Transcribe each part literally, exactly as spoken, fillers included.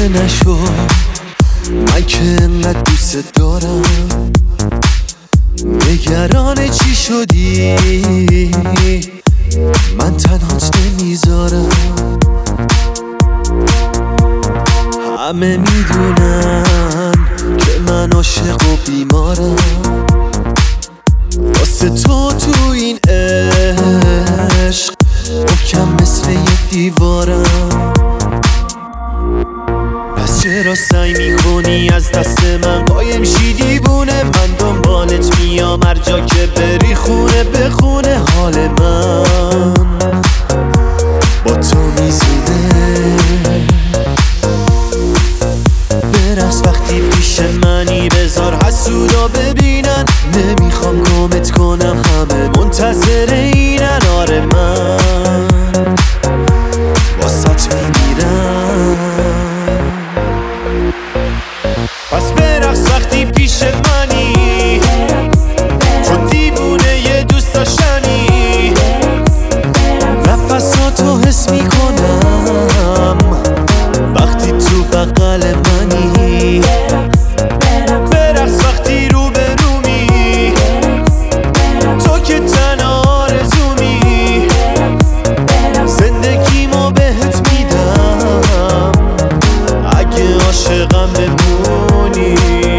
نشو، من که انقدر دوست دارم. نگران چی شدی؟ من تنهات نمیذارم. همه میدونن که من عاشق و بیمارم، واسه تو تو این عشق محکم مثل یه دیوارم. پس چرا سعی میکنی از دست من قایم شی دیوونه؟ من دنبالت میام هر جا که بری، خونه به خونه حال من با تو میزونه. برقص وقتی پیش منی، بذار حسودا ببینن. نمیخوام گمت کنم، همه منتظر اینن. آره من واسط میمیرم. پس برقص وقتی پیش منی، چون دیوونه یه دوست داشتنی. نفساتو حس میکنم وقتی تو بغل منی. برقص وقتی رو به رومی، تو که تنها آرزومی. زندگیمو بهت میدم اگه عاشقم بمونی.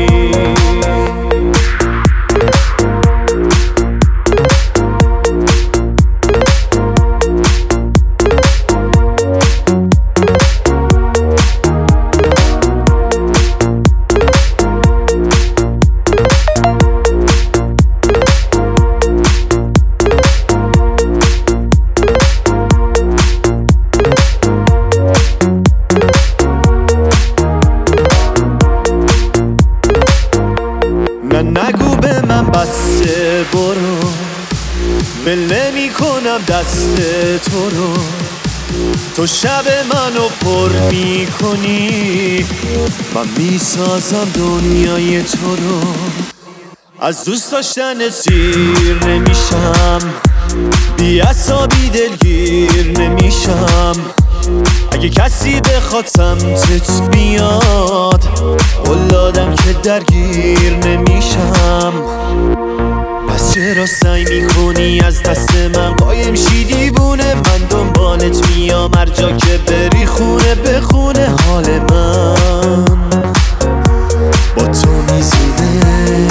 نه نگو به من بسته، برو ول نمی کنم دست تو رو. تو شب منو پر می کنی، من می سازم دنیای تو رو. از دوست داشتن سیر نمیشم، بی عصابی دلگیر نمیشم. اگه کسی بخواد سمتت بیاد، قول دادم که درگیر نمیشم. پس چرا سعی میکنی از دست من قایم شی دیوونه؟ من دنبالت میام هر جا که بری، خونه به خونه حال من با تو میزونه.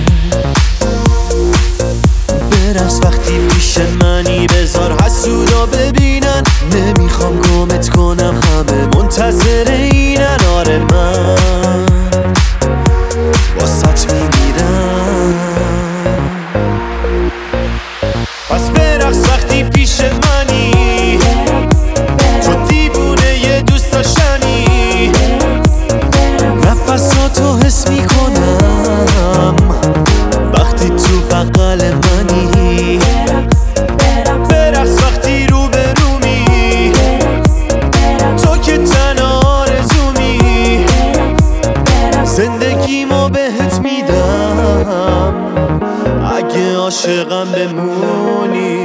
برقص وقتی پیش منی، بذار حسودا ببینن. نمیخوام گمت کنم، همه منتظر اینن. آره من واسط میمیرم. پس برقص وقتی پیش منی، چون دیوونه یه دوست داشتنی. نفساتو حس میکنم وقتی تو بغل منی. برقص وقتی رو به رومی، تو که تنها آرزومی. زندگیمو بهت میدم اگه عاشقم بمونی.